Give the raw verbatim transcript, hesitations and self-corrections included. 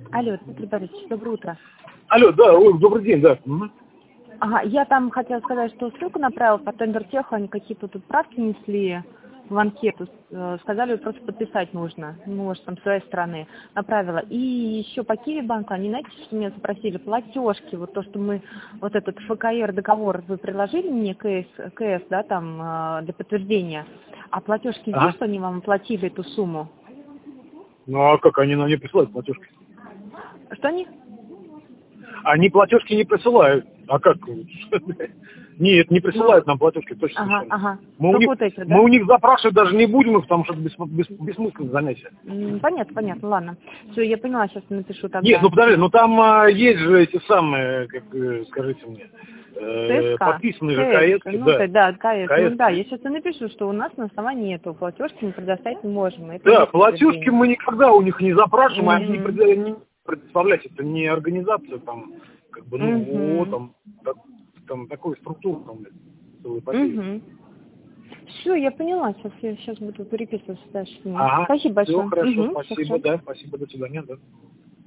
Алло, Дмитрий Борисович, доброе утро. Алло, да, ой, добрый день, да. Мгм. Ага, я там хотела сказать, что ссылку направила по тендертеху, они какие-то тут правки несли в анкету, э, сказали, просто подписать нужно, ну, может, там, с своей стороны направила. И еще по Киви-банку, они, знаете, что меня запросили? Платежки, вот то, что мы, вот этот ФКР договор вы приложили мне, КС, КС, да, там, э, для подтверждения, а платежки здесь, Ага. что они вам оплатили эту сумму? Ну а как, они нам не присылают платежки? Что они? Они платежки не присылают. А как? Нет, не Ну, присылают нам платежки, точно ага, совершенно. ага, Мы у только них, вот эти, мы да? у них запрашивать даже не будем, потому что это бес- бес- бессмысленное занятие. М, Понятно, понятно, ладно. Все, я поняла, сейчас напишу Нет, ну тогда. подожди, ну там а, есть же эти самые, как э, скажите мне, э, ЦСК, подписанные же КС, КСки, ну, да. то- да, КС, ну да, КСки. я сейчас и напишу, что у нас на основании этого платежки мы предоставить не можем, это и Да, есть платежки подтверждение. мы никогда у них не запрашиваем, они не, Угу, пред- не представлять, это не организация, там, как бы, ну, ООО, угу, там, так- там такой структура, там, целая эпопея. угу. Все, я поняла, сейчас я сейчас буду переписываться дальше с ними. Ага, Спасибо все большое. хорошо, Угу, все, спасибо, все. да, спасибо, до свидания, да.